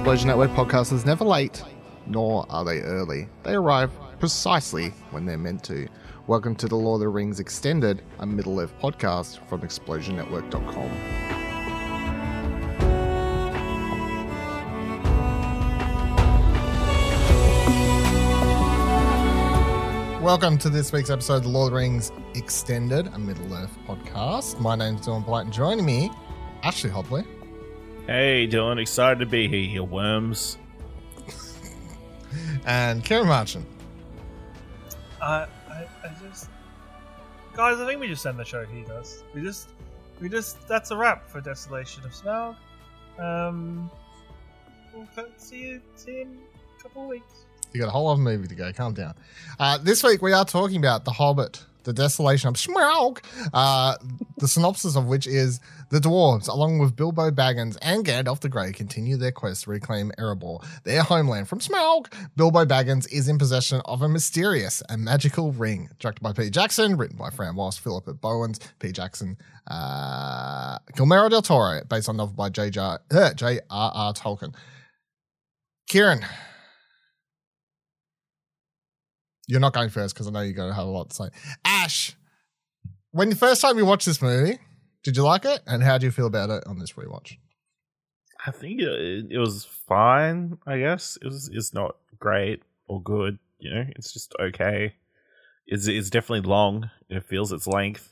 Explosion Network podcast is never late, nor are they early. They arrive precisely when they're meant to. Welcome to the Lord of the Rings Extended, a Middle-earth podcast from explosionnetwork.com. Welcome to this week's episode of the Lord of the Rings Extended, a Middle-earth podcast. My name's Dylan Polite, and joining me, Ashley Hobley. Hey Dylan, excited to be here, you worms. And Kieran Marchant. I just, guys, I think we just end the show here, guys. We just, that's a wrap for Desolation of Smaug. We'll see you in a couple of weeks. You got a whole lot of movie to go. Calm down. This week we are talking about The Hobbit, The Desolation of Smaug, the synopsis of which is the dwarves, along with Bilbo Baggins and Gandalf the Grey, continue their quest to reclaim Erebor, their homeland from Smaug. Bilbo Baggins is in possession of a mysterious and magical ring. Directed by P. Jackson, written by Fran Walsh, Philippa Bowens, P. Jackson, Guillermo del Toro, based on novel by J.R.R. Tolkien. Kieran, you're not going first because I know you're going to have a lot to say. Ash, when the first time you watched this movie, did you like it? And how do you feel about it on this rewatch? I think it was fine, I guess. It's not great or good, you know. It's just okay. It's definitely long. It feels its length.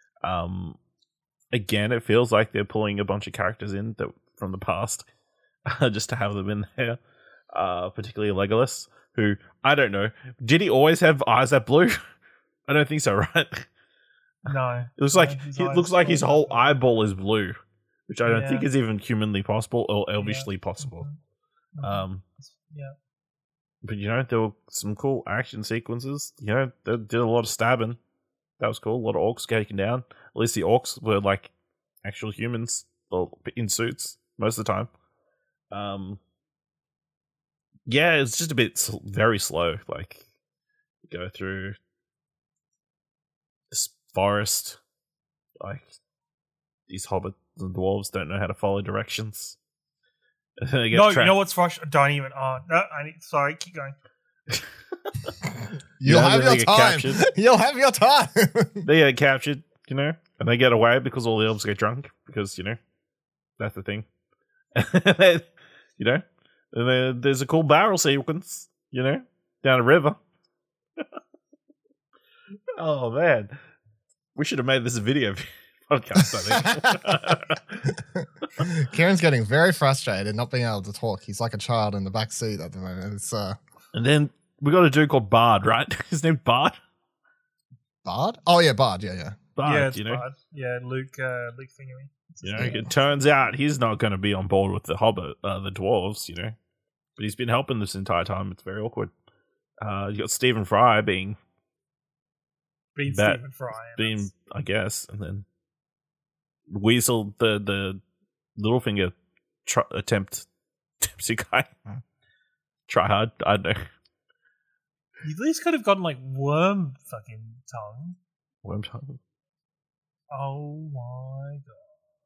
Again, it feels like they're pulling a bunch of characters in from the past just to have them in there, particularly Legolas, who, I don't know, did he always have eyes that blue? I don't think so, right? No. It looks like his whole eyeball is blue, which I don't think is even humanly possible or elvishly possible. Yeah. But, you know, there were some cool action sequences. You know, they did a lot of stabbing. That was cool. A lot of orcs taken down. At least the orcs were, like, actual humans in suits most of the time. Yeah, it's just a bit very slow. Like, you go through this forest, like these hobbits and dwarves don't know how to follow directions. You know what's frustrating? Don't even. Sorry, keep going. You'll have your time. You'll have your time. They get captured, you know, and they get away because all the elves get drunk because, you know, that's the thing. You know. And then there's a cool barrel sequence, you know, down a river. Oh, man. We should have made this a video podcast, I think. Kieran's getting very frustrated not being able to talk. He's like a child in the back seat at the moment. And then we got a dude called Bard, right? His name Bard? Bard? Oh, yeah, Bard. Yeah. Bard, you know? Bard. Yeah, Luke Thingy. You know, it turns out he's not going to be on board with the Hobbit, the dwarves, you know. But he's been helping this entire time. It's very awkward. You got Stephen Fry being Stephen Fry, I guess, and then Weasel, the Littlefinger attempt guy. Try hard. I don't know. You at least could have gotten like Worm fucking tongue. Worm tongue. Oh my god.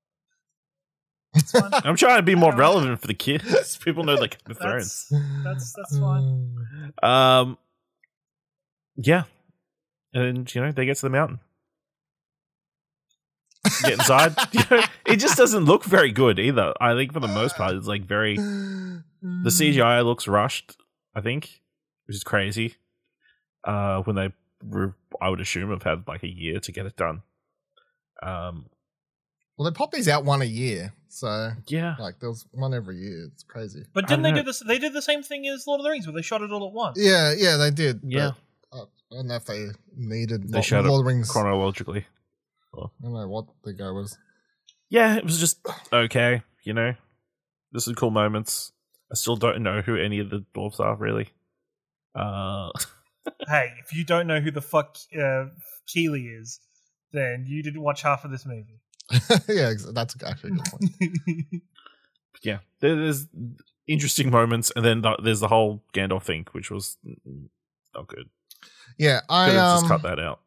I'm trying to be more relevant for the kids. People know like the Thrones. That's fine. Yeah, and you know they get to the mountain, get inside. You know, it just doesn't look very good either. I think for the most part, it's like very. The CGI looks rushed. I think, which is crazy. When they, I would assume, have had like a year to get it done. Well, they pop these out one a year, so yeah, like there's one every year. It's crazy. But didn't they do this? They did the same thing as Lord of the Rings, where they shot it all at once. Yeah, they did. Yeah, I don't know if they needed. They shot Lord it of the Rings chronologically. I don't know what the go was. Yeah, it was just okay. You know, there's some cool moments. I still don't know who any of the dwarves are really. Hey, if you don't know who the fuck Keely is, then you didn't watch half of this movie. Yeah, that's actually a good point. Yeah, there's interesting moments, and then there's the whole Gandalf thing, which was not good. Yeah, I just cut that out.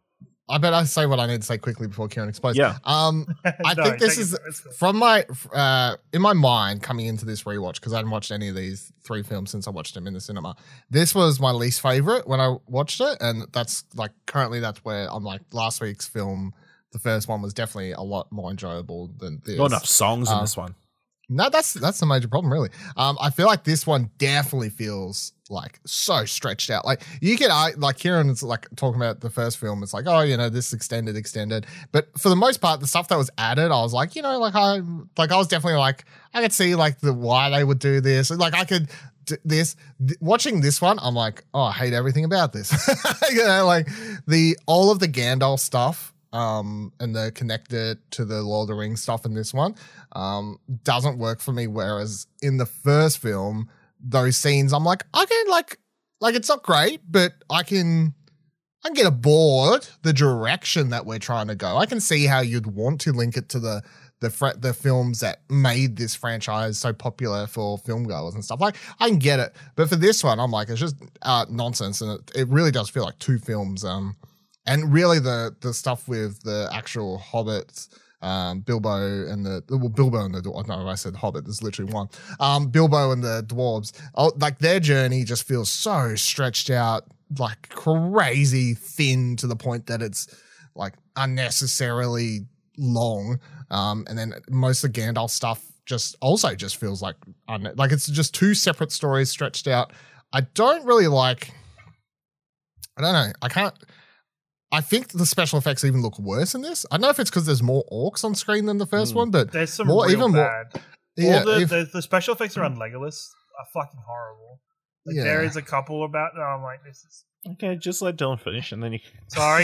I bet I say what I need to say quickly before Kieran explodes. Yeah. I No, think this take is it, it's cool. from my in my mind coming into this rewatch, because I hadn't watched any of these 3 films since I watched them in the cinema. This was my least favorite when I watched it, and that's like currently that's where I'm like last week's film. The first one was definitely a lot more enjoyable than this. Not enough songs in this one. No, that's the major problem, really. I feel like this one definitely feels like so stretched out. Like you can, like Kieran's like talking about the first film. It's like, oh, you know, this extended. But for the most part, the stuff that was added, I was like, you know, like I was definitely like, I could see like the why they would do this. Like I could this watching this one, I'm like, oh, I hate everything about this. You know, like all of the Gandalf stuff. And the connected to the Lord of the Rings stuff in this one doesn't work for me. Whereas in the first film, those scenes, I'm like, I can like it's not great, but I can get aboard the direction that we're trying to go. I can see how you'd want to link it to the films that made this franchise so popular for film goers and stuff. Like I can get it, but for this one, I'm like, it's just nonsense, and it really does feel like 2 films. And really the stuff with the actual hobbits, Bilbo and the dwarves. No, I said hobbit. There's literally one. Bilbo and the dwarves. Like their journey just feels so stretched out, like crazy thin to the point that it's like unnecessarily long. And then most of the Gandalf stuff just feels like it's just 2 separate stories stretched out. I don't really like. I don't know. I think the special effects even look worse in this. I don't know if it's because there's more orcs on screen than the first one, but there's some real bad. Yeah, All the special effects around Legolas are fucking horrible. Like, yeah. There is a couple about. Oh, I'm like, this is. Okay, just let Dylan finish, and then you. Sorry.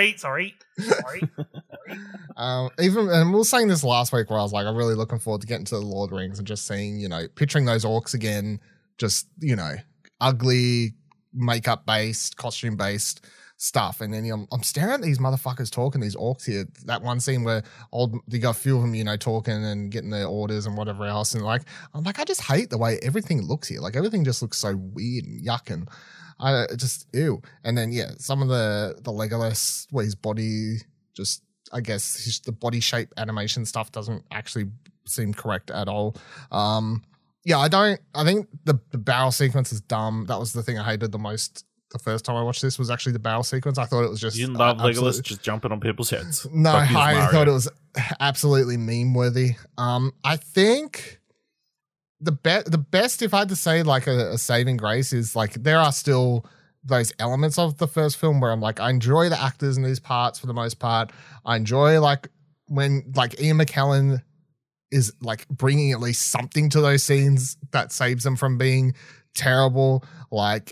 Even and we were saying this last week, where I was like, I'm really looking forward to getting to the Lord of the Rings and just seeing, you know, picturing those orcs again, just, you know, ugly makeup based, costume based stuff, and then I'm staring at these motherfuckers talking, these orcs here. That one scene where you got a few of them, you know, talking and getting their orders and whatever else, and like I'm like, I just hate the way everything looks here. Like everything just looks so weird and yuck, and I just ew. And then some of the Legolas where his body just, I guess the body shape animation stuff doesn't actually seem correct at all. I think the barrel sequence is dumb. That was the thing I hated the most. The first time I watched this was actually the barrel sequence. I thought it was just... You didn't love Legolas just jumping on people's heads. No, I thought it was absolutely meme-worthy. I think the best, if I had to say like a saving grace, is like there are still those elements of the first film where I'm like, I enjoy the actors in these parts for the most part. I enjoy like when like Ian McKellen is like bringing at least something to those scenes that saves them from being terrible. Like,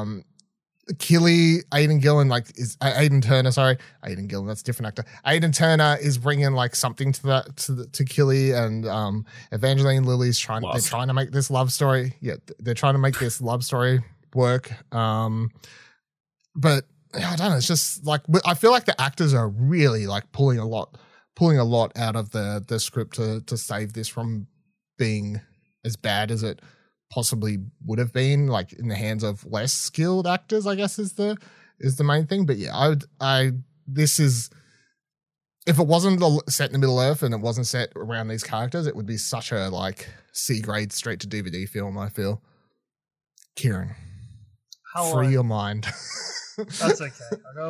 Aidan Gillen, that's a different actor. Aidan Turner is bringing like something to that to Killy, and Evangeline Lilly's trying to make this love story. Yeah, they're trying to make this love story work. But I don't know. It's just like I feel like the actors are really like pulling a lot out of the script to save this from being as bad as it possibly would have been, like in the hands of less skilled actors, I guess is the main thing. But yeah, this is, if it wasn't set in the Middle Earth and it wasn't set around these characters, it would be such a like C grade straight to DVD film, I feel. Kieran, free your mind. That's okay.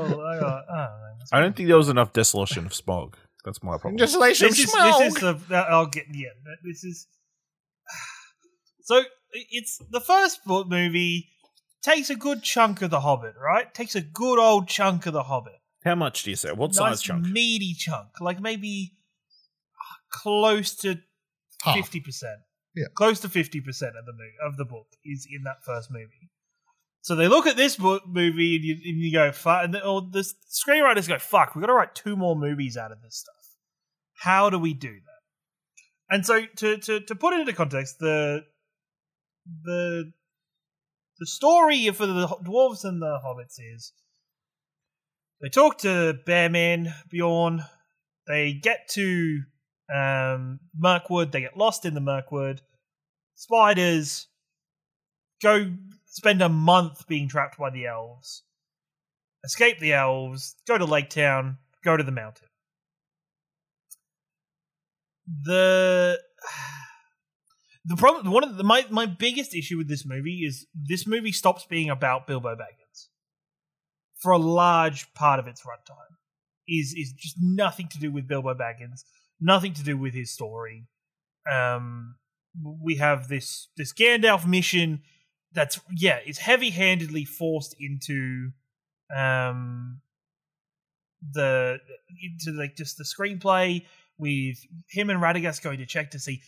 I don't think there was enough desolation of smog. That's my problem. Desolation of smog. This is so. It's the first movie takes a good chunk of The Hobbit, right? Takes a good old chunk of The Hobbit. How much do you say? What size chunk? Meaty chunk, like maybe close to 50%. Yeah, close to 50% of the book is in that first movie. So they look at this movie and you go, fuck, and the screenwriters go, fuck, we've got to write 2 more movies out of this stuff. How do we do that? And so to put it into context, the story for the dwarves and the hobbits is they talk to Bearman, Bjorn, they get to Mirkwood, they get lost in the Mirkwood, spiders, go spend a month being trapped by the elves, escape the elves, go to Lake Town, go to the mountain. The problem, my biggest issue with this movie is this movie stops being about Bilbo Baggins for a large part of its runtime. Is just nothing to do with Bilbo Baggins, nothing to do with his story. We have this Gandalf mission that's is heavy-handedly forced into just the screenplay, with him and Radagast going to check to see,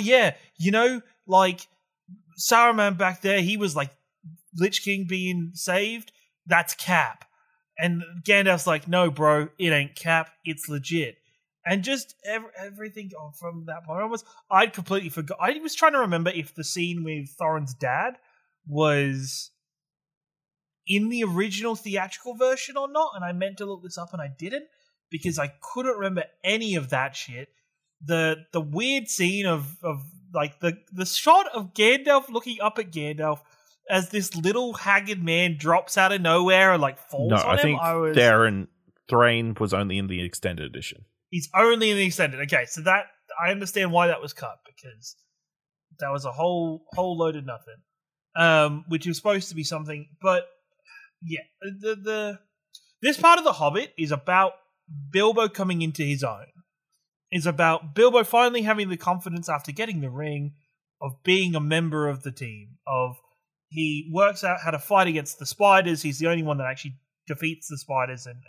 Saruman back there, he was like Lich King being saved, that's Cap. And Gandalf's like, no, bro, it ain't Cap, it's legit. And just everything from that point onwards, I'd completely forgot. I was trying to remember if the scene with Thorin's dad was in the original theatrical version or not, and I meant to look this up and I didn't, because I couldn't remember any of that shit. The weird scene of like the shot of Gandalf looking up at Gandalf as this little haggard man drops out of nowhere and like falls on him. I think Darren Thrain was only in the extended edition. He's only in the extended. Okay, so that I understand why that was cut, because that was a whole load of nothing, which was supposed to be something. But yeah, this part of The Hobbit is about Bilbo coming into his own. It's about Bilbo finally having the confidence after getting the ring of being a member of the team. He works out how to fight against the spiders. He's the only one that actually defeats the spiders, and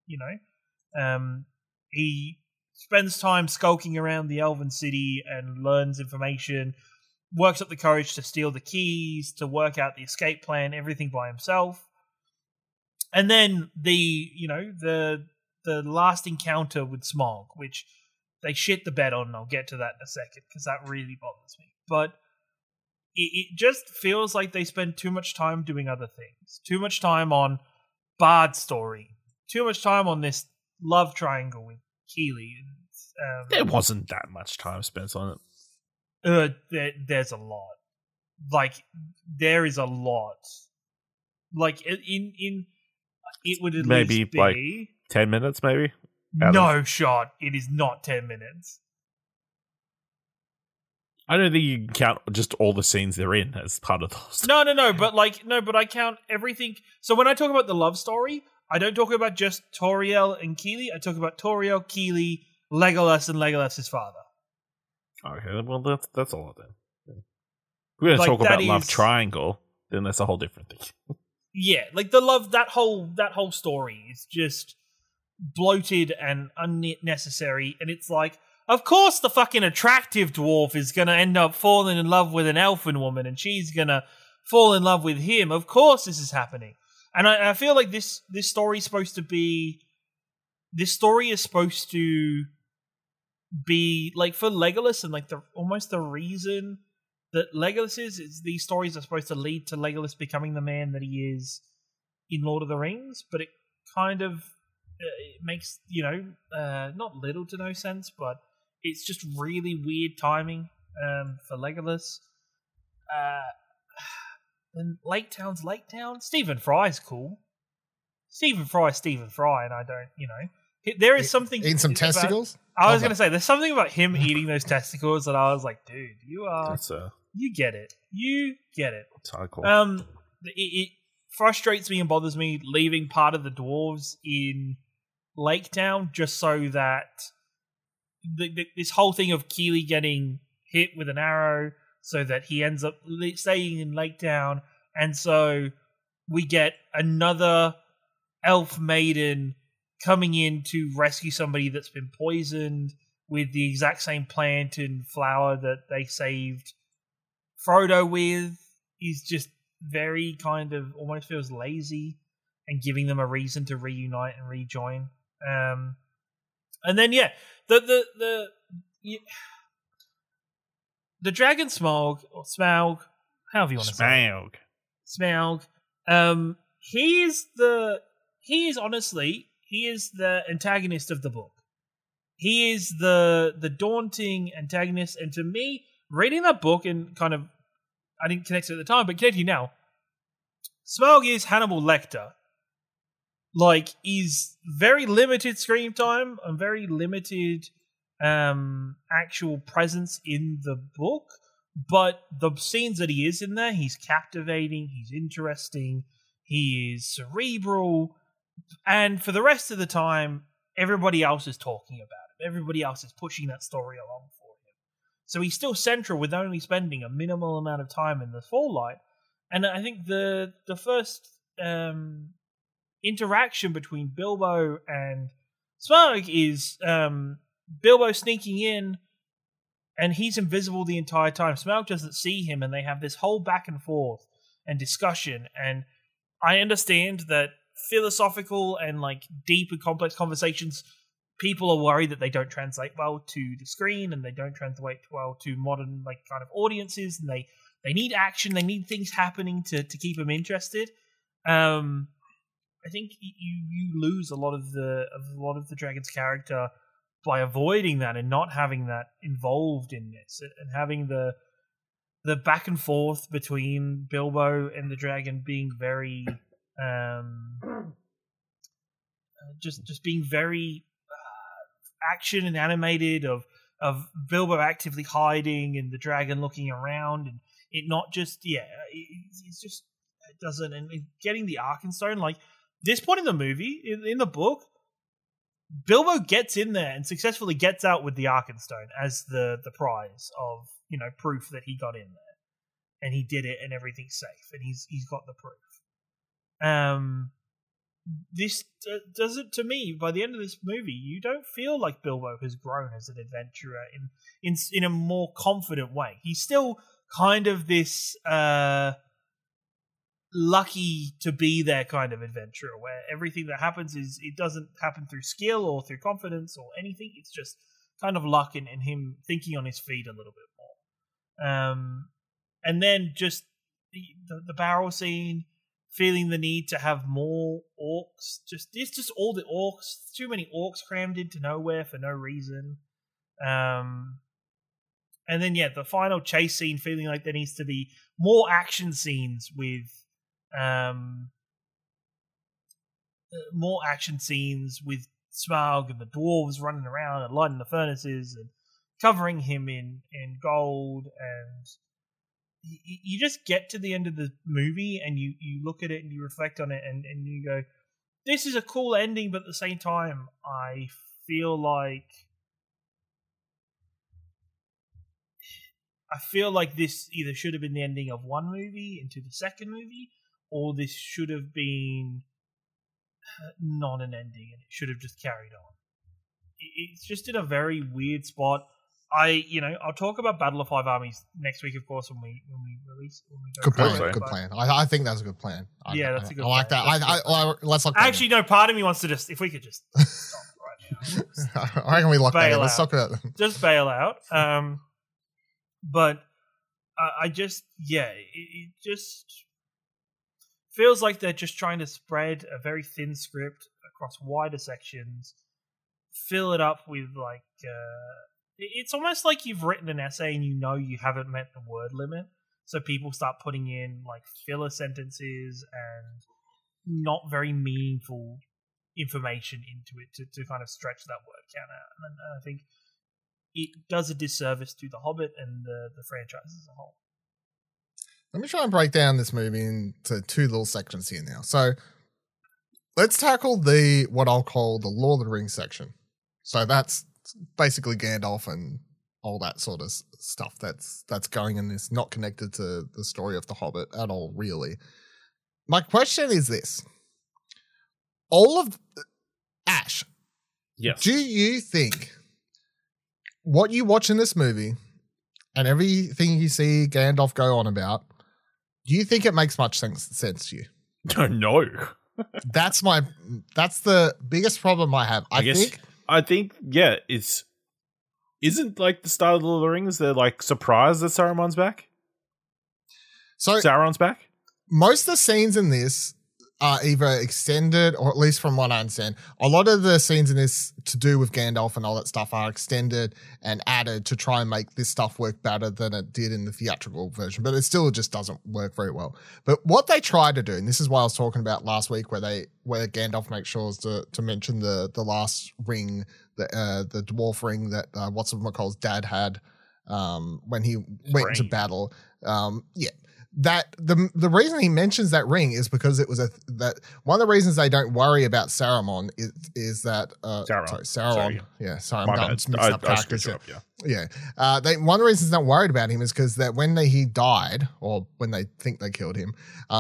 he spends time skulking around the Elven city and learns information, works up the courage to steal the keys, to work out the escape plan, everything by himself. And then the last encounter with Smaug, which they shit the bed on, and I'll get to that in a second, because that really bothers me. But it just feels like they spend too much time doing other things. Too much time on Bard's story. Too much time on this love triangle with Keely. There wasn't that much time spent on it. There's a lot. Like, there is a lot. Like, it would at maybe least be... like 10 minutes, maybe? No shot. It is not 10 minutes. I don't think you can count just all the scenes they're in as part of those. No, but I count everything. So when I talk about the love story, I don't talk about just Tauriel and Keely. I talk about Tauriel, Keely, Legolas, and Legolas' father. Okay, well that's a lot then. If we're going to talk about love triangle, then that's a whole different thing. Yeah, like the love, that whole story is just bloated and unnecessary, and it's like, of course the fucking attractive dwarf is going to end up falling in love with an elfin woman, and she's going to fall in love with him. Of course this is happening. And I feel like this story is supposed to be... This story is supposed to be, like, for Legolas, and like almost the reason that Legolas is these stories are supposed to lead to Legolas becoming the man that he is in Lord of the Rings, but it kind of it makes, not little to no sense, but it's just really weird timing for Legolas. And Lake Town's Lake Town. Stephen Fry's cool. Stephen Fry, and I don't, there is something... Eating some testicles? I was going to say, there's something about him eating those testicles that I was like, dude, you get it. You get it. It's cool. It frustrates me and bothers me leaving part of the dwarves in Lake Town just so that this whole thing of Keely getting hit with an arrow so that he ends up staying in Lake Town, and so we get another elf maiden coming in to rescue somebody that's been poisoned with the exact same plant and flower that they saved Frodo with. Is just very kind of almost feels lazy and giving them a reason to reunite and rejoin. And then the dragon Smaug, or Smaug, however you want to say it. Smaug. He is the antagonist of the book. He is the daunting antagonist, and to me, reading that book and kind of, I didn't connect it at the time, but connecting now, Smaug is Hannibal Lecter like is very limited screen time and very limited actual presence in the book, but the scenes that he is in there, he's captivating, he's interesting, he is cerebral, and for the rest of the time, everybody else is talking about it. Everybody else is pushing that story along for him. So he's still central with only spending a minimal amount of time in the Fallout. And I think the first interaction between Bilbo and Smaug is Bilbo sneaking in, and he's invisible the entire time. Smaug doesn't see him, and they have this whole back and forth and discussion. And I understand that philosophical and like deep and complex conversations, people are worried that they don't translate well to the screen, and they don't translate well to modern like kind of audiences, and they need action, they need things happening to keep them interested. I think you lose a lot of the dragon's character by avoiding that and not having that involved in this, and having the back and forth between Bilbo and the dragon being very just being very action and animated, of Bilbo actively hiding and the dragon looking around, and it not just it's just it doesn't, and getting the Arkenstone, like this point in the movie, in the book, Bilbo gets in there and successfully gets out with the Arkenstone as the prize of, you know, proof that he got in there and he did it and everything's safe and he's got the proof. This does it to me. By the end of this movie, you don't feel like Bilbo has grown as an adventurer in a more confident way. He's still kind of this lucky to be there kind of adventurer, where everything that happens it doesn't happen through skill or through confidence or anything. It's just kind of luck and him thinking on his feet a little bit more. And then just the barrel scene, feeling the need to have more orcs. It's just all the orcs. Too many orcs crammed into nowhere for no reason. And then the final chase scene, feeling like there needs to be more action scenes with Smaug and the dwarves running around and lighting the furnaces and covering him in gold, and you just get to the end of the movie and you look at it and you reflect on it and you go, this is a cool ending, but at the same time I feel like this either should have been the ending of one movie into the second movie, or this should have been not an ending and it should have just carried on. It's just in a very weird spot. I'll talk about Battle of Five Armies next week, of course, when we release. Good plan. I think that's a good plan. That's a good plan. I like that. Let's lock. Actually, no. Part of me wants to if we could just stop right now. I reckon we lock that in. Let's talk about just bail out. But I just it just feels like they're just trying to spread a very thin script across wider sections, fill it up with like. It's almost like you've written an essay and you haven't met the word limit, so people start putting in like filler sentences and not very meaningful information into it to kind of stretch that word count out. And I think it does a disservice to The Hobbit and the franchise as a whole. Let me try and break down this movie into two little sections here now. So let's tackle what I'll call the Lord of the Rings section. So that's basically Gandalf and all that sort of stuff that's going in this, not connected to the story of The Hobbit at all, really. My question is this. Ash. Yes. Do you think what you watch in this movie and everything you see Gandalf go on about, do you think it makes much sense to you? No. That's the biggest problem I have. I think, isn't like the start of Lord of the Rings, they're like surprised that Sauron's back? So Sauron's back? Most of the scenes in this are either extended, or at least from what I understand, a lot of the scenes in this to do with Gandalf and all that stuff are extended and added to try and make this stuff work better than it did in the theatrical version, but it still just doesn't work very well. But what they tried to do, and this is what I was talking about last week, where Gandalf makes sure to mention the last ring, the dwarf ring that what's-it-call's dad had when he went into battle. That the reason he mentions that ring is because it was that one of the reasons they don't worry about Saruman is that Sauron. Sorry. Yeah, sorry, My I'm bad. mixing up I characters. screwed you up, Yeah. One of the reasons they're not worried about him is because that when he died, or when they think they killed him,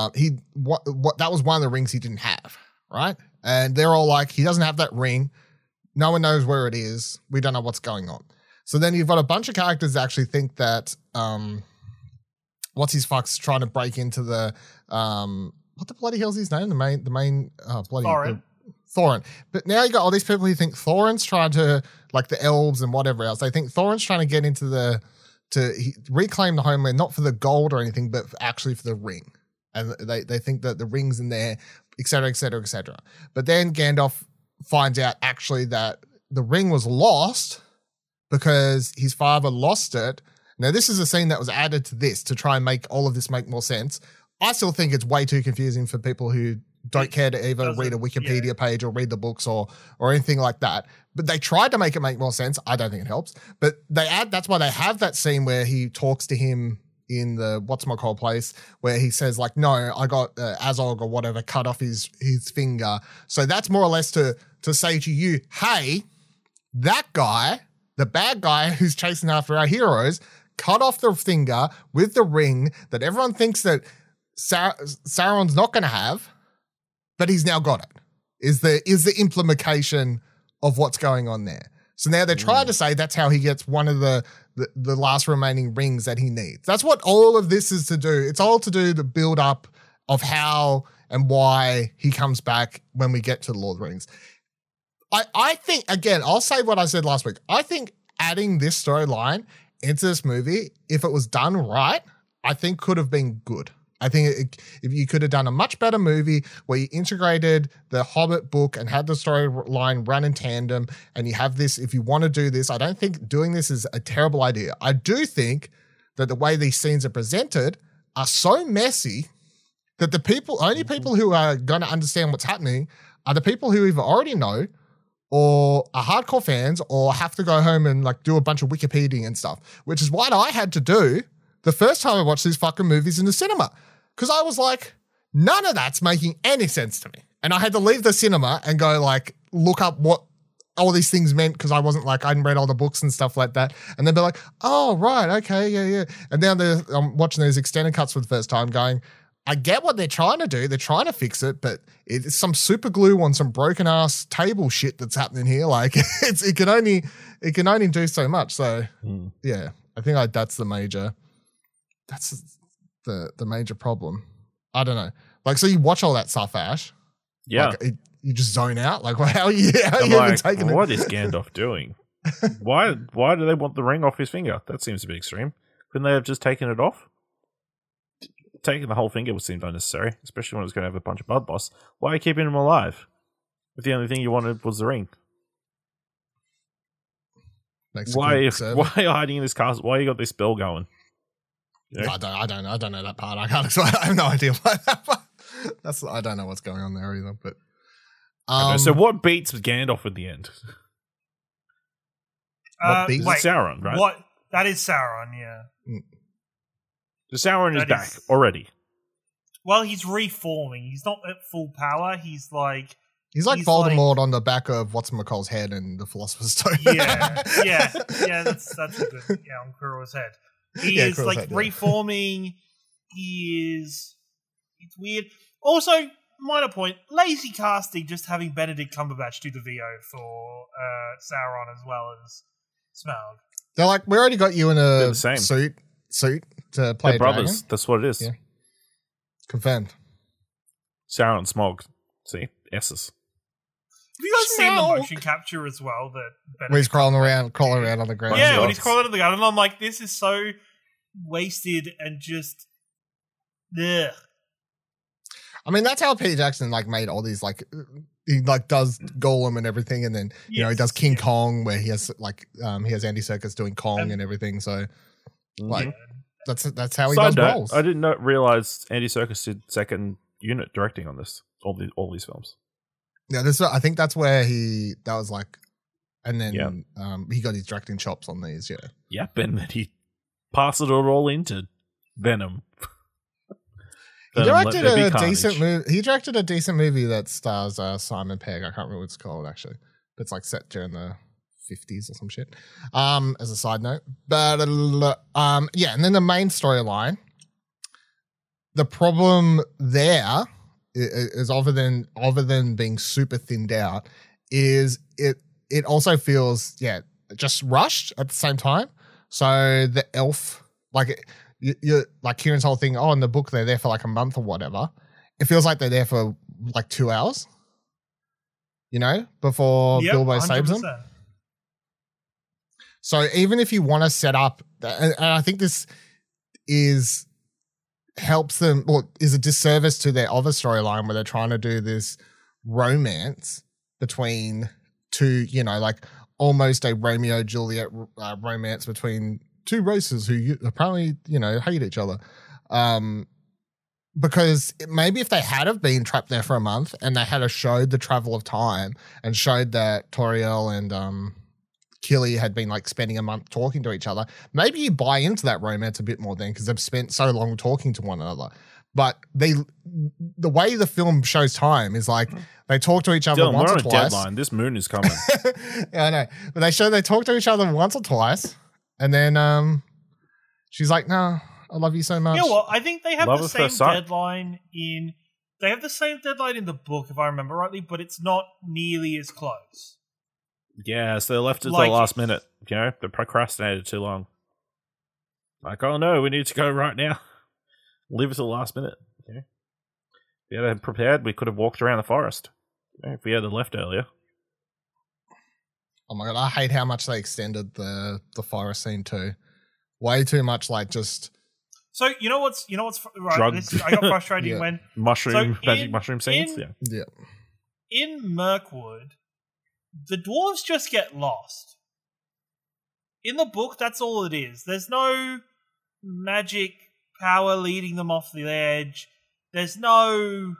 that was one of the rings he didn't have, right? And they're all like, he doesn't have that ring. No one knows where it is. We don't know what's going on. So then you've got a bunch of characters that actually think that what's his fuck's trying to break into the what the bloody hell's his name? The main bloody Thorin. But now you got all these people who think Thorin's trying to, like the elves and whatever else. They think Thorin's trying to get into reclaim the homeland, not for the gold or anything, but actually for the ring. And they think that the ring's in there, et cetera, et cetera, et cetera. But then Gandalf finds out actually that the ring was lost because his father lost it. Now, this is a scene that was added to this to try and make all of this make more sense. I still think it's way too confusing for people who don't care to either read a Wikipedia page or read the books or anything like that. But they tried to make it make more sense. I don't think it helps. But that's why they have that scene where he talks to him in the what's-my-call place, where he says, like, no, I got Azog or whatever cut off his finger. So that's more or less to say to you, hey, that guy, the bad guy who's chasing after our heroes, cut off the finger with the ring that everyone thinks that Sauron's not going to have, but he's now got it. Is the implication of what's going on there. So now they're trying to say that's how he gets one of the last remaining rings that he needs. That's what all of this is to do. It's all to do the build up of how and why he comes back when we get to the Lord of the Rings. I think, again, I'll say what I said last week. I think adding this storyline into this movie, if it was done right, I think could have been good. I think if you could have done a much better movie where you integrated the Hobbit book and had the storyline run in tandem, and you have this, if you want to do this, I don't think doing this is a terrible idea. I do think that the way these scenes are presented are so messy that only people who are going to understand what's happening are the people who either already know or are hardcore fans or have to go home and like do a bunch of Wikipedia and stuff, which is what I had to do the first time I watched these fucking movies in the cinema. Because I was like, none of that's making any sense to me. And I had to leave the cinema and go like, look up what all these things meant, because I wasn't like, I hadn't read all the books and stuff like that. And then be like, oh, right, okay, yeah. And now I'm watching these extended cuts for the first time going, I get what they're trying to do. They're trying to fix it, but it's some super glue on some broken ass table shit that's happening here. Like it can only do so much. So yeah, I think that's the major problem. I don't know. Like, so you watch all that stuff, Ash. Yeah. Like, you just zone out. Like, how are you even taking it? What is Gandalf doing? Why do they want the ring off his finger? That seems a bit extreme. Couldn't they have just taken it off? Taking the whole finger would seem unnecessary, especially when it's going to have a bunch of blood loss. Why are you keeping him alive if the only thing you wanted was the ring? Why are you hiding in this castle? Why you got this spell going? Yeah. I don't know that part. I can't explain. I have no idea why that part. I don't know what's going on there either. But so what beats Gandalf at the end? What beats? Sauron, right? What? That is Sauron, yeah. So Sauron is back already. Well, he's reforming. He's not at full power. He's like Voldemort on the back of what's-my-call's head and the Philosopher's Stone. Yeah. That's a good. Yeah, on Quirrell's head. He is like head, reforming. It's weird. Also, minor point: lazy casting. Just having Benedict Cumberbatch do the VO for Sauron as well as Smaug. They're like, we already got you in a suit to play. They're brothers. Dragon. That's what it is. Yeah. Confirmed. Sauron and Smaug. See, S's. Have you guys seen the motion capture as well? Where he's crawling around on the ground. Yeah, when he's crawling on the ground, and I'm like, this is so wasted and just, ugh. I mean, that's how Peter Jackson like made all these like he like does Golem and everything, and then you know he does King Kong where he has like he has Andy Serkis doing Kong and everything. So like that's how he does roles. I did not realize Andy Serkis did second unit directing on this all these films. Yeah, I think that's where that was like, and then he got his directing chops on these. Yeah. Yep, and then he passed it all into Venom. He directed a decent movie. He directed a decent movie that stars Simon Pegg. I can't remember what it's called actually, but it's like set during the 50s or some shit. As a side note, but yeah, and then the main storyline. The problem there is other than being super thinned out, is it also feels just rushed at the same time. So the elf like. You like Kieran's whole thing. Oh, in the book they're there for like a month or whatever. It feels like they're there for like 2 hours. You know, before Bilbo 100%. Saves them. So even if you want to set up, and I think this helps them, or is a disservice to their other storyline where they're trying to do this romance between two, you know, like almost a Romeo Juliet romance between two races who apparently, you know, hate each other. Because maybe if they had have been trapped there for a month and they had showed the travel of time and showed that Toriel and Killy had been like spending a month talking to each other, maybe you buy into that romance a bit more then because they've spent so long talking to one another. But the way the film shows time is like they talk to each other once or twice. We're on a deadline. This moon is coming. Yeah, I know. But they talk to each other once or twice. And then she's like, "No, I love you so much." You know what? I think they have the same deadline in. They have the same deadline in the book, if I remember rightly, but it's not nearly as close. Yeah, so they left it to the last minute. You know, they procrastinated too long. Like, oh no, we need to go right now. Leave it to the last minute. Okay. If we had prepared, we could have walked around the forest. If we had left earlier. Oh my god, I hate how much they extended the forest scene too. Way too much, like just. So you know what's right. I got frustrated when magic mushroom scenes. Yeah. In Mirkwood, the dwarves just get lost. In the book, that's all it is. There's no magic power leading them off the edge. There's no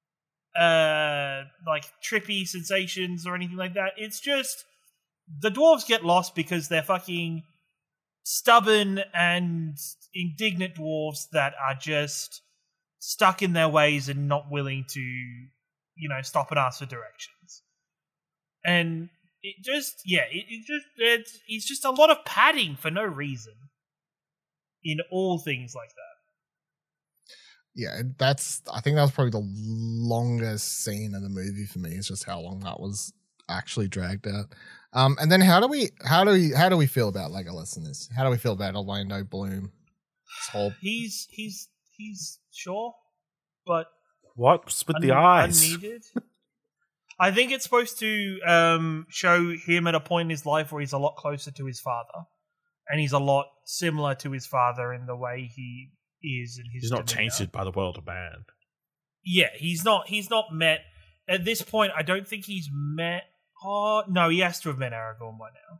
like trippy sensations or anything like that. It's just the dwarves get lost because they're fucking stubborn and indignant dwarves that are just stuck in their ways and not willing to, you know, stop and ask for directions. And it just, it's just a lot of padding for no reason in all things like that. Yeah, I think that was probably the longest scene in the movie for me. It's just how long that was actually dragged out. And then how do we feel about Legolas in this? How do we feel about Orlando Bloom? He's sure, but what's with the eyes? Unneeded. I think it's supposed to show him at a point in his life where he's a lot closer to his father, and he's a lot similar to his father in the way he is in his. He's not tainted by the world of man. Yeah, he's not met at this point. I don't think he's met. Oh no, he has to have met Aragorn by now.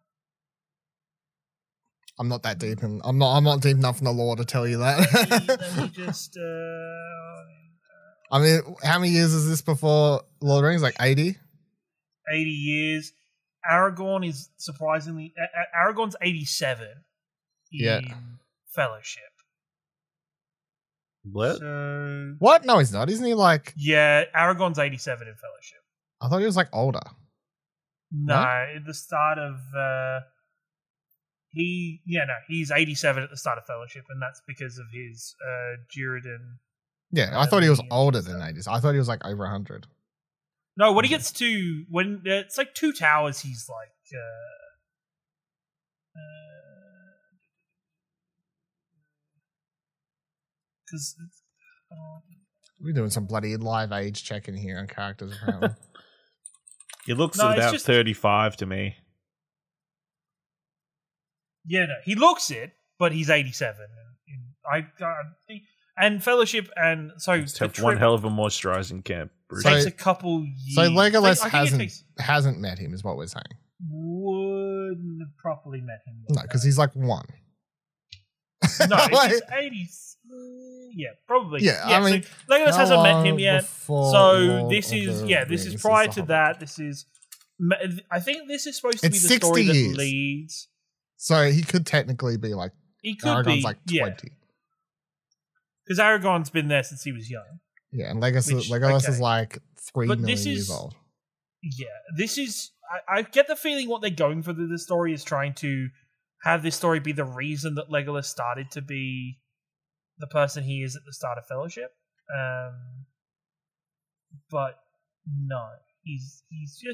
I'm not that deep, and I'm not deep enough in the lore to tell you that. Let me just. I mean, how many years is this before Lord of the Rings? Like 80? 80 years. Aragorn is surprisingly. Aragorn's 87 in Fellowship. What? So, what? No, he's not. Isn't he like. Yeah, Aragorn's 87 in Fellowship. I thought he was like older. No, at the start of. He's 87 at the start of Fellowship, and that's because of his Jirrodin. Yeah, I thought he was older than 80s. I thought he was like over 100. No, when he gets to when it's like Two Towers, he's like because we're doing some bloody live age checking here on characters apparently. He looks about 35 to me. Yeah, no, he looks it, but he's 87. And Fellowship, and so Just the have one trip hell of a moisturizing camp. Bruce. takes So- a couple years. So Legolas I think it takes- hasn't met him, is what we're saying. wouldn't have properly met him. No, because he's like one. No, Like- it's 80s. Yeah, probably. Yeah, I mean, so Legolas how hasn't met long him yet. before So Lord this of is the this is Rings prior The to Hobbit? that. This is. I think this is supposed to It's be the 60 story that years. leads. So he could technically be like He could Aragorn's be, like yeah, 20. because Aragorn's been there since he was young. Yeah, and Legolas Which, is okay. like 3 But million this years is- old. Yeah, this is. I get the feeling what they're going for through the story is trying to have this story be the reason that Legolas started to be the person he is at the start of Fellowship. But no, he's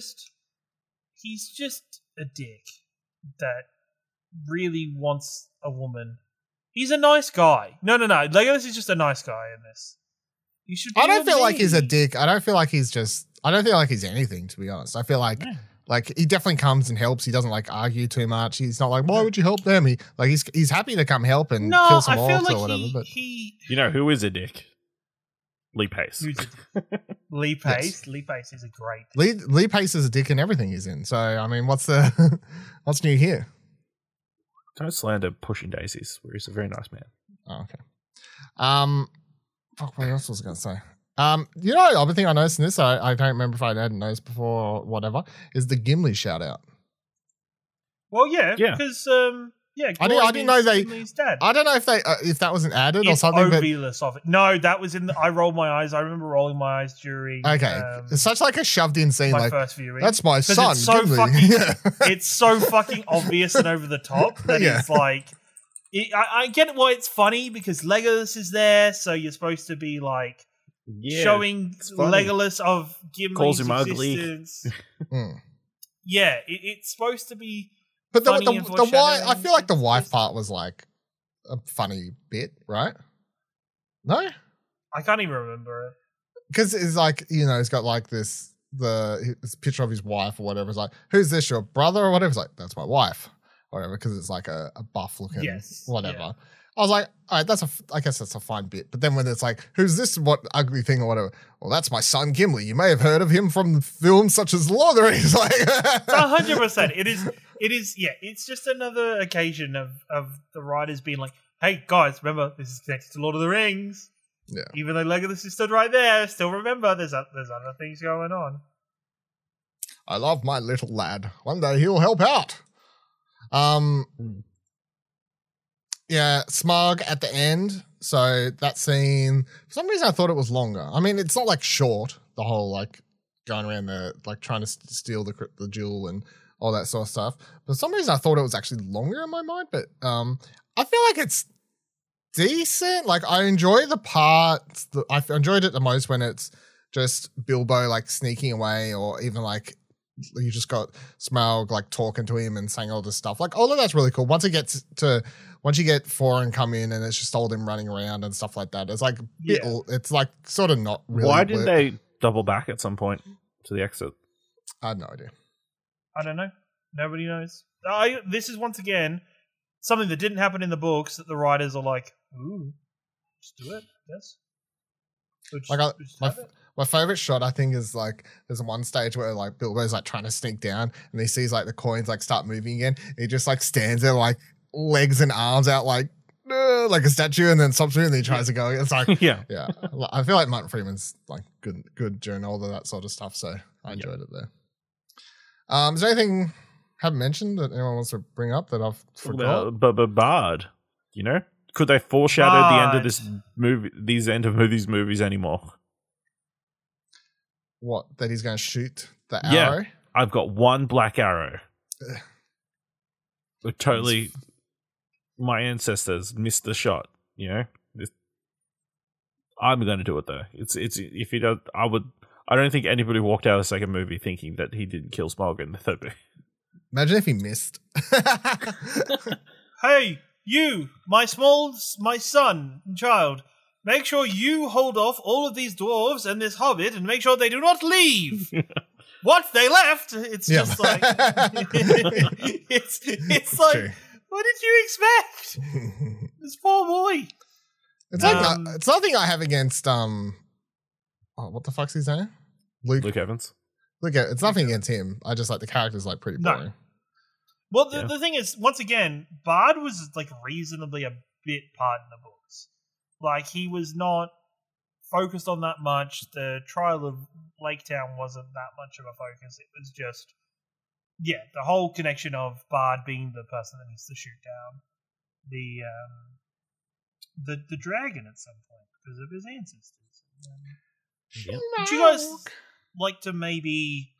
just a dick that really wants a woman. He's a nice guy. No. Legolas is just a nice guy in this. You should. I don't be feel like he's a me. dick. I don't feel like he's anything, to be honest. I feel like he definitely comes and helps. He doesn't like argue too much. He's not like, why would you help them? He's happy to come help and No, kill some I feel orcs like or whatever. But he You know who is a dick? Lee Pace. Lee Pace. Yes. Lee Pace is a great. Lee Pace is a dick in everything he's in. So I mean, what's new here? Don't slander Pushing Daisies, where he's a very nice man. Oh, okay. Fuck, what else was I going to say? You know, the other thing I noticed in this, I don't remember if I hadn't noticed before or whatever, is the Gimli shout out. Well, yeah, Yeah. because I didn't know they- Gimli's dad. I don't know if that wasn't added or It's something, but obvious of it. No, that was in. I rolled my eyes. I remember rolling my eyes during. okay, it's such like a shoved in scene. my like first viewing. that's my 'Cause son, it's so Gimli. fucking- Yeah. It's so fucking obvious and over the top that Yeah. it's like. I get why it's funny because Legolas is there, so you're supposed to be like Yeah, showing it's funny. Legolas of Gimli's Calls him ugly. existence. Mm. Yeah, it's supposed to be. But the Funny and wife, I foreshadowing. feel like the wife part was like a funny bit, right? No, I can't even remember it. because it's like, you know, he's got like this picture of his wife or whatever. It's like, who's this, your brother or whatever? It's like, that's my wife or whatever, because it's like a buff looking Yes, whatever. yeah. I was like, all right, I guess that's a fine bit. But then when it's like, who's this, what ugly thing or whatever? Well, that's my son Gimli. You may have heard of him from films such as Lord of the Rings. Like, 100%. It is. Yeah, it's just another occasion of the writers being like, "Hey guys, remember this is connected to Lord of the Rings." Yeah. Even though Legolas is stood right there, still remember there's other things going on. I love my little lad. One day he'll help out. Yeah, Smug at the end. So that scene, for some reason I thought it was longer. I mean, it's not like short, the whole like going around the, like trying to steal the jewel and all that sort of stuff. But for some reason I thought it was actually longer in my mind. But I feel like it's decent. Like I enjoy the parts. I enjoyed it the most when it's just Bilbo like sneaking away, or even like you just got Smaug like talking to him and saying all this stuff. Like all of that's really cool. Once you get Thorin come in and it's just all them running around and stuff like that, it's like it's like sort of not really. Why didn't they double back at some point to the exit? I had no idea. I don't know. Nobody knows. This is once again something that didn't happen in the books that the writers are like, "Ooh, just do it." Yes. My favorite shot, I think, is like there's one stage where like Bilbo's like trying to sneak down and he sees like the coins like start moving again. And he just like stands there like legs and arms out like a statue, and then stops moving and he tries to go. It's like Yeah. yeah. I feel like Martin Freeman's like good during all of that sort of stuff, so I enjoyed it there. Is there anything I haven't mentioned that anyone wants to bring up that I've forgot? But Bard, you know, could they foreshadow the end of this movie? These end of these movies anymore? What, that he's going to shoot the Yeah. arrow? I've got one black arrow. Totally, my ancestors missed the shot. You know, I'm going to do it though. It's if he does, I don't think anybody walked out of the second movie thinking that he didn't kill Smaug in the third movie. Imagine if he missed. Hey, you, my son and child, make sure you hold off all of these dwarves and this hobbit and make sure they do not leave. What? They left? It's just like it's like, true. what did you expect? This poor boy. It's like it's nothing I have against what the fuck's his name? Luke Evans. It's nothing against him. I just like the character's like pretty boring. No. Well, the thing is, once again, Bard was like reasonably a bit part in the books. Like, he was not focused on that much. The trial of Lake Town wasn't that much of a focus. It was just, the whole connection of Bard being the person that needs to shoot down the dragon at some point because of his ancestors. Would you guys like to maybe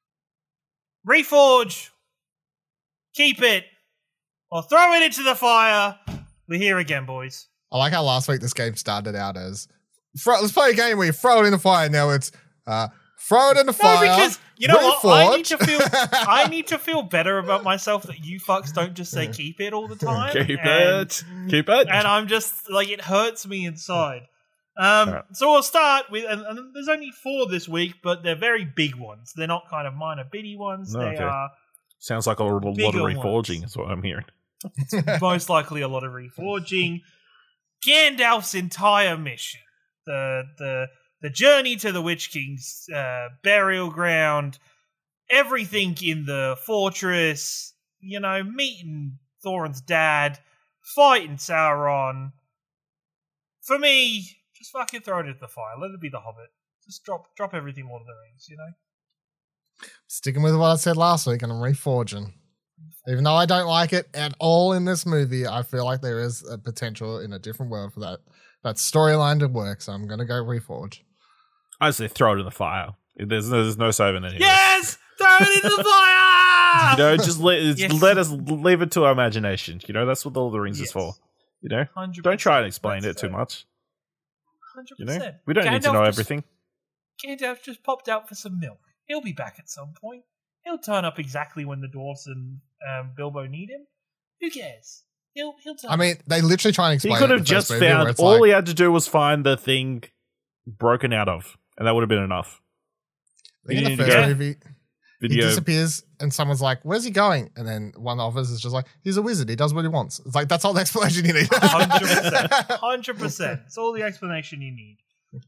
reforge, keep it, or throw it into the fire? We're here again, boys. I like how last week this game started out as let's play a game where you throw it in the fire. Now it's throw it in the fire. Because you know what? Reforge. I need to feel better about myself that you fucks don't just say keep it all the time. Keep it. And I'm just like, it hurts me inside. So we'll start with, and there's only 4 this week, but they're very big ones. They're not kind of minor bitty ones. They are. Sounds like a lot of reforging is what I'm hearing. It's most likely a lot of reforging. Gandalf's entire mission, the journey to the Witch King's burial ground, everything in the fortress, meeting Thorin's dad, fighting Sauron. For me, just fucking throw it into the fire. Let it be the Hobbit. Just drop everything Lord of the Rings, Sticking with what I said last week, and I'm reforging. Even though I don't like it at all in this movie, I feel like there is a potential in a different world for that storyline to work, so I'm going to go reforge. I say throw it in the fire. There's no saving it. Yes! Throw it into the fire! Just let us leave it to our imagination. That's what Lord of the Rings is for. 100%. Don't try and explain it too much. 100%. We don't need to know everything. Gandalf just popped out for some milk. He'll be back at some point. He'll turn up exactly when the dwarves and Bilbo need him. Who cares? He'll turn I mean, they literally try and explain He could it have just found, all he had to do was find the thing broken out of, and that would have been enough. In the first movie, he disappears, and someone's like, "Where's he going?" And then one of us is just like, "He's a wizard. He does what he wants." It's like, that's all the explanation you need. 100%. 100%. It's all the explanation you need.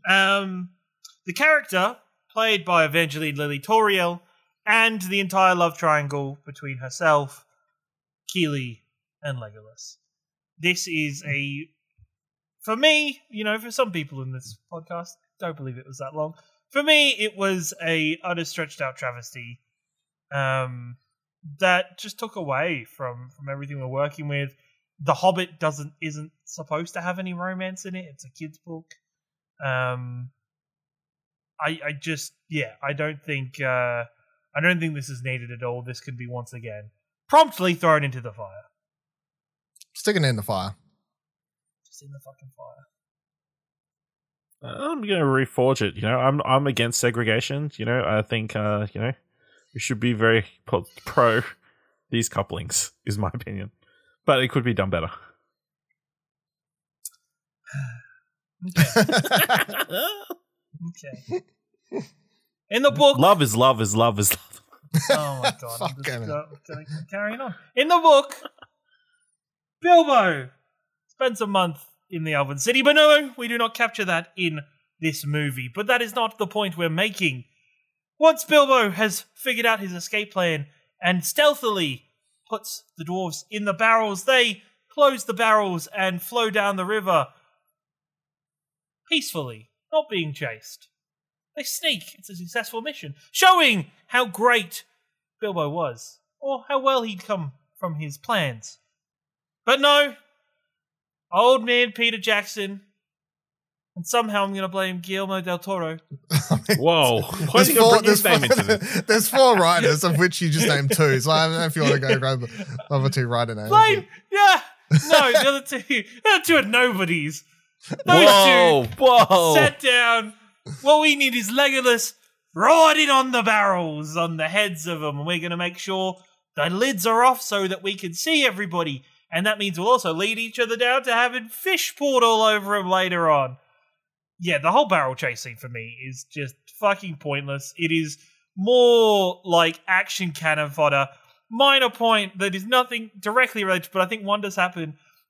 The character, played by Evangeline Lilly Toriel, and the entire love triangle between herself, Keely, and Legolas. This is for me, for some people in this podcast, don't believe it was that long. For me, it was a utter stretched out travesty that just took away from everything we're working with. The Hobbit isn't supposed to have any romance in it. It's a kid's book. I don't think this is needed at all. This could be once again promptly thrown into the fire. Sticking it in the fire. Just in the fucking fire. I'm going to reforge it. I'm against segregation. I think we should be very pro these couplings, is my opinion. But it could be done better. Okay. In the book, love is love is love is love. Oh my god! Carrying on. In the book, Bilbo spends a month in the Elven City, but no, we do not capture that in this movie. But that is not the point we're making. Once Bilbo has figured out his escape plan and stealthily puts the dwarves in the barrels, they close the barrels and flow down the river peacefully, not being chased. They sneak. It's a successful mission, showing how great Bilbo was, or how well he'd come from his plans. But no, old man Peter Jackson, and somehow I'm going to blame Guillermo del Toro. Whoa. Why are you going to bring his name into this? There's 4 writers, of which you just named 2, so I don't know if you want to go grab the other 2 writer names. Blame? Yeah. No, the other two are nobodies. Those two sat down. What we need is Legolas riding on the barrels, on the heads of them, and we're going to make sure the lids are off so that we can see everybody. And that means we'll also lead each other down to having fish poured all over them later on. Yeah, the whole barrel chase scene for me is just fucking pointless. It is more like action cannon fodder. Minor point that is nothing directly related, but I think one does happen.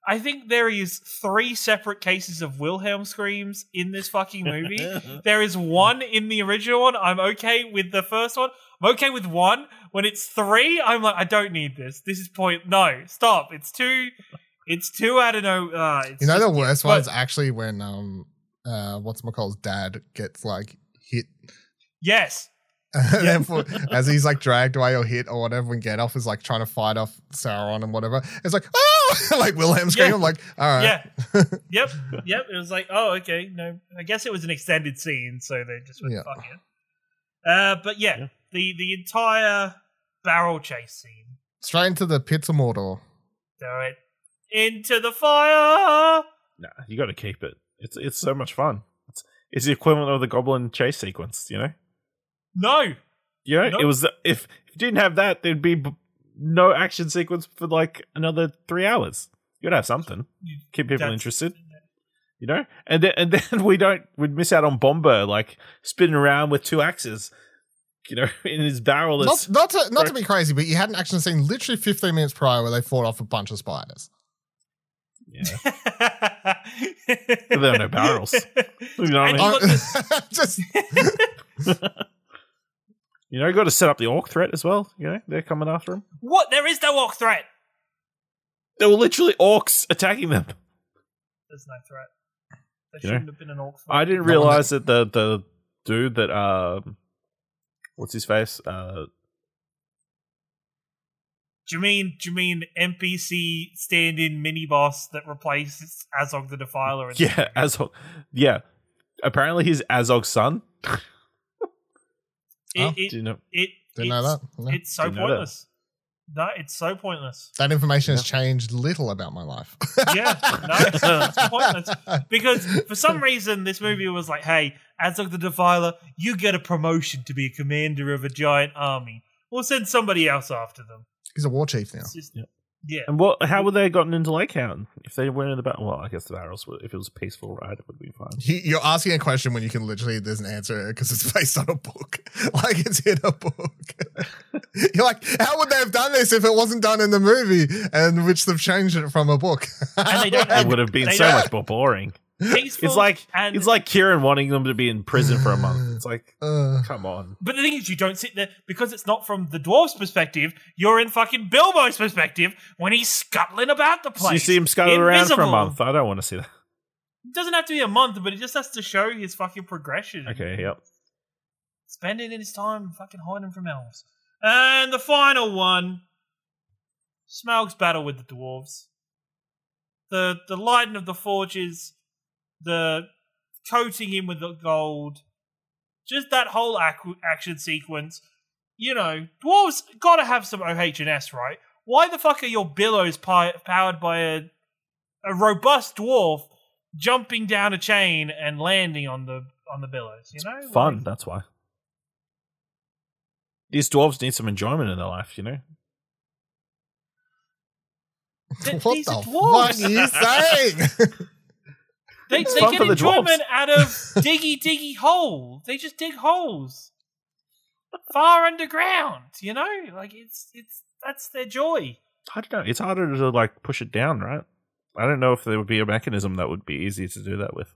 I think there is 3 separate cases of Wilhelm screams in this fucking movie. There is 1 in the original one. I'm okay with the first one. I'm okay with 1. When it's 3, I'm like, I don't need this. This is no, stop. It's too, I don't know. The worst one is actually when, what's-my-call's dad gets, like, hit. Yes. And then as he's like dragged away or hit or whatever, when Gandalf is like trying to fight off Sauron and whatever, it's like, oh, like Wilhelm scream. I'm like, all right. Yeah. Yep. It was like, oh, okay. No, I guess it was an extended scene, so they just went, fuck it. But the entire barrel chase scene. Straight into the pits of Mordor. Throw it into the fire. Nah, you got to keep it. It's so much fun. It's the equivalent of the Goblin chase sequence, you know? No. Yeah, Nope. it was. If you didn't have that, there'd be no action sequence for like another 3 hours. You'd have something. Keep people interested. You know? And then we'd miss out on Bomber like spinning around with 2 axes, you know, in his barrel. Not to be crazy, but you had an action scene literally 15 minutes prior where they fought off a bunch of spiders. Yeah. But there are no barrels. You know what I mean? Just you know, you got to set up the orc threat as well. You know, they're coming after him. What? There is no orc threat. There were literally orcs attacking them. There's no threat. There shouldn't have been an orc threat. I didn't realize that the dude that what's his face? Do you mean NPC stand-in mini boss that replaces Azog the Defiler? Yeah, Azog. Yeah, apparently he's Azog's son. Didn't know that. No. It's so pointless. No, it's so pointless. That information has changed little about my life. Yeah, no, it's pointless. Because for some reason, this movie was like, hey, Azog the Defiler, you get a promotion to be a commander of a giant army. We'll send somebody else after them. He's a war chief now. Yeah. And how would they have gotten into Lake Hound if they weren't in the battle? Well, I guess the barrels would. If it was a peaceful ride, it would be fine. You're asking a question when you can literally, there's an answer because it's based on a book. Like it's in a book. You're like, how would they have done this if it wasn't done in the movie and which they've changed it from a book? And they don't. It would have been so much more boring. Peaceful It's like Kieran wanting them to be in prison for a month. It's like, come on. But the thing is, you don't sit there because it's not from the dwarf's perspective. You're in fucking Bilbo's perspective when he's scuttling about the place. So you see him scuttling around for a month. I don't want to see that. It doesn't have to be a month, but it just has to show his fucking progression. Okay, yep. Spending his time fucking hiding from elves. And the final one, Smaug's battle with the dwarves. The lighting of the forges, the coating him with the gold, just that whole action sequence. You know, dwarves gotta have some OH&S, right? Why the fuck are your billows powered by a robust dwarf jumping down a chain and landing on the billows? You know, fun. That's why. These dwarves need some enjoyment in their life. You know. What these the are dwarves. fuck are you saying? They get enjoyment out of diggy hole. They just dig holes far underground. You know, like it's that's their joy. I don't know. It's harder to like push it down, right? I don't know if there would be a mechanism that would be easy to do that with.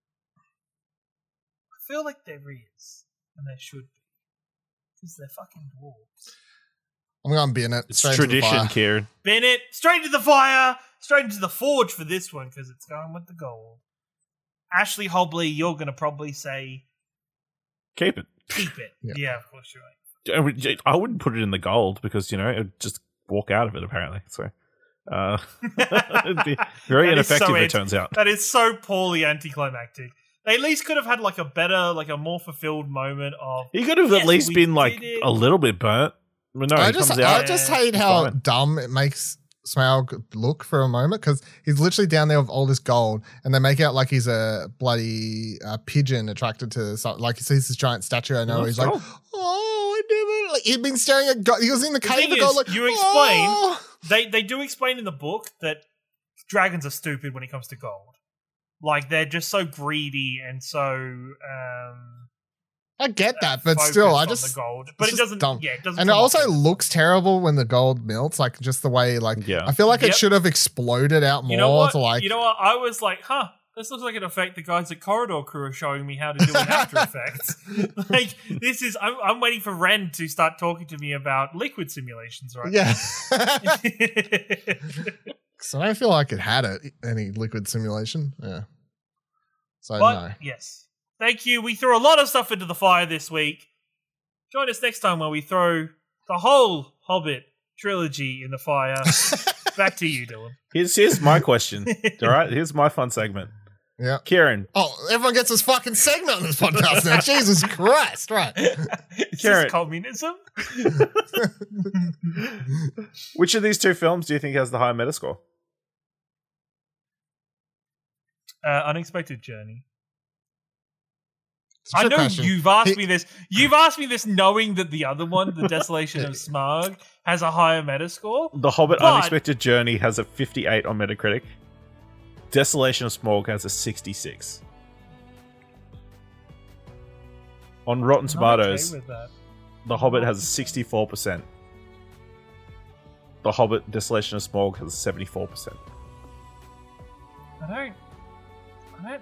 I feel like there is, and there should be, because they're fucking dwarves. I'm going to bin it. It's tradition, Kieran. Bin it straight into the fire, straight into the forge for this one because it's going with the gold. Ashley Hobley, you're going to probably say... Keep it. Keep it. Yeah, of course you're right. I wouldn't put it in the gold because, you know, it'd just walk out of it, apparently. So, it'd be very ineffective, it turns out. That is so poorly anticlimactic. They at least could have had, like, a better, like, a more fulfilled moment of... He could have at least been, like, a little bit burnt. But no, I just hate how dumb it makes Smaug look for a moment because he's literally down there with all this gold and they make out like he's a bloody pigeon attracted to something. Like he sees this giant statue. I know he's like, oh, I never. Like he'd been staring at God. He was in the cave of gold. Like, you explain. They do explain in the book that dragons are stupid when it comes to gold. Like they're just so greedy and so. I get that, but still, I focused just on the gold. But it's it just doesn't. dumb. Yeah, it doesn't. And it come also off. looks terrible when the gold melts, like just the way, like Yeah. I feel like Yep. it should have exploded out more You know what? to like. You know what? I was like, huh. This looks like an effect the guys at Corridor Crew are showing me how to do in After Effects. Like, this is... I'm waiting for Ren to start talking to me about liquid simulations right Yeah. now. So I don't feel like it had any liquid simulation. Yeah. So But, no. yes. Thank you. We threw a lot of stuff into the fire this week. Join us next time where we throw the whole Hobbit trilogy in the fire. Back to you, Dylan. Here's my question. All right, here's my fun segment. Yeah. Kieran, Oh, everyone gets this fucking segment on this podcast now. Jesus Christ. Right. Is Karen. this communism? which of these two films do you think has the higher Metascore? Unexpected Journey. It's a I trick know question. you've asked me this. You've asked me this knowing that the other one, The Desolation of Smaug, has a higher Metascore. The Hobbit But- Unexpected Journey has a 58 on Metacritic. Desolation of Smaug has a 66. On Rotten I'm Tomatoes, okay with that. The Hobbit has a 64%. The Hobbit Desolation of Smaug has a 74%. I don't.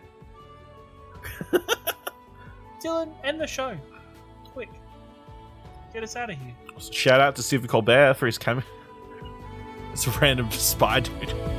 Dylan, end the show. Quick. Get us out of here. Shout out to Stephen Colbert for his cameo. It's a random spy dude.